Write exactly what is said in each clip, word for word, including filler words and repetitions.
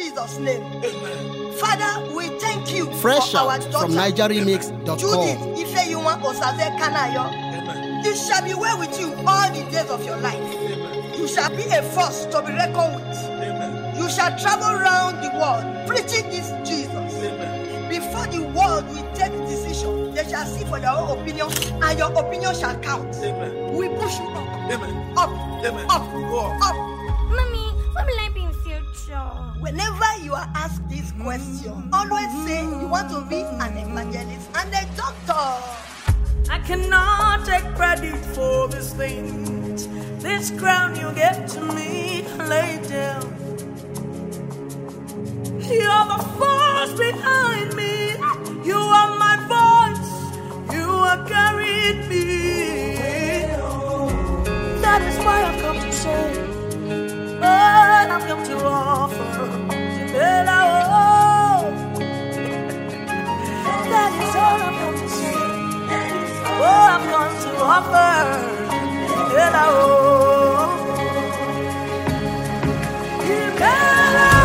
Jesus' name. Amen. Father, we thank you Fresh for our out daughter from Niger Remix dot com. Judith Ifeyinwa Osaze Kanayo. It shall be well with you all the days of your life. Amen. You shall be a force to be reckoned with. Amen. You shall travel around the world preaching this Jesus. Amen. Before the world will take decision, they shall see for their own opinion, and your opinion shall count. Amen. We push you up. Amen. Up. Amen. Up. Up. Up. Mommy, what will I be in future? Whenever you are asked this question, always say you want to be an evangelist and a doctor. I cannot take credit for these things. This crown you gave to me, lay down. You're the force behind me. You are my voice. You are carrying me. That is why I've come to say, oh, I've come to offer. That is all I've come to say. Oh, I've come to offer. Hello. Hello.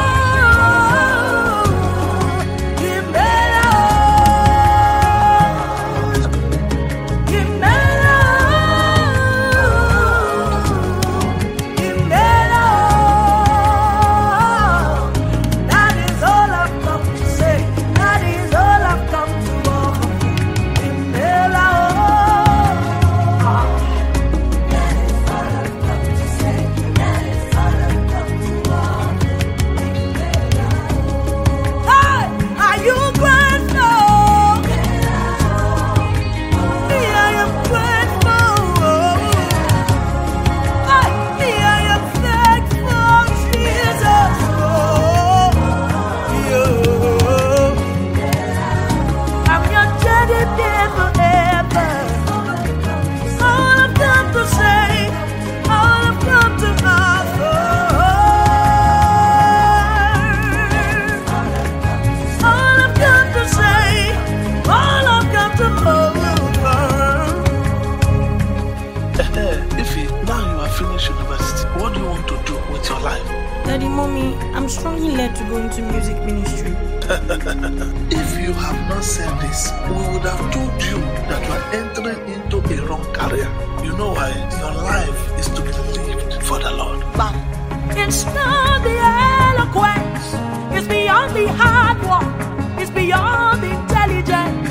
I'm strongly led to go into music ministry. If you have not said this, we would have told you that you are entering into a wrong career. You know why? Your life is to be lived for the Lord. Bam. It's not the eloquence. It's beyond the hard work. It's beyond the intelligence.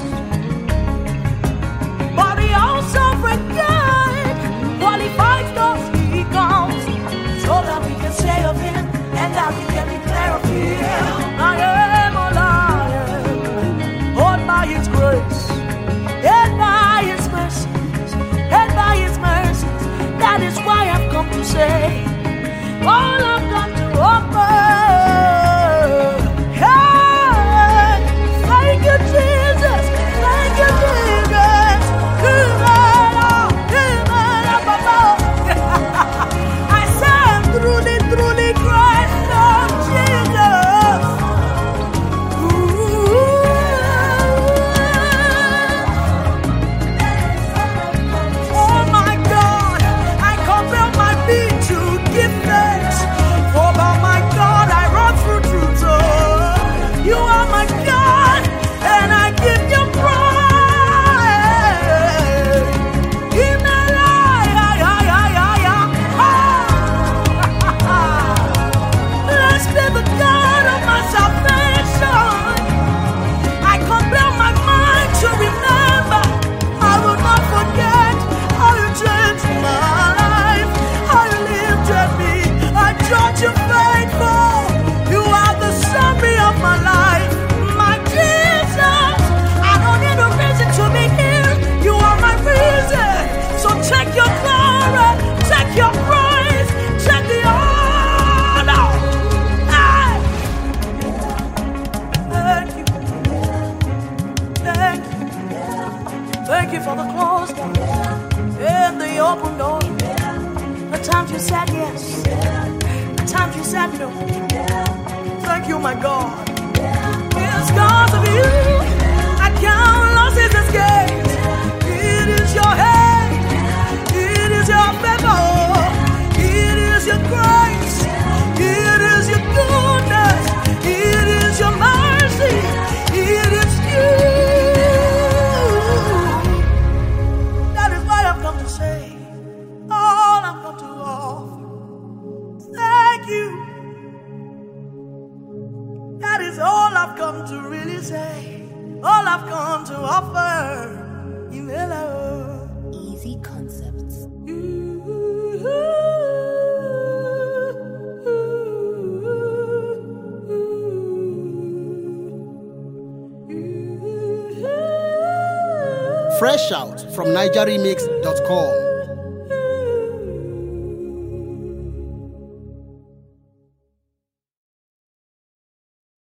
But the all-sovereign God qualifies those he comes so that we can say of him and that we can declare of him. I am alive, hold by his grace, and by his mercies, and by his mercies. That is why I've come to say, all I've come to offer. Hey, thank you, Jesus. Thank you, Jesus. I say I'm truly, truly Christ of Jesus. Ooh. Oh my God, I compel my being to give thanks. For by my God I run through truth. Oh, you are my God, and I give you praise. In the light, blessed be the God of my salvation. I compel my mind to remember. I will not forget how you changed my life, how you lifted me. I judge you faithful. You are the summary of my life, my Jesus. I don't need a reason to be here. You are my reason. So take your glory, take your praise, take the honor. Hey. Thank you. Thank you. Thank you for the closed door and the open door. The times you said yes, the times you said no. Thank you, my God. It's because of you I count losses as gains. It is your hand, it is your favor, it is your grace, it is your goodness. come to really say, all I've come to offer. Easy Concepts. Fresh out from niger remix dot com.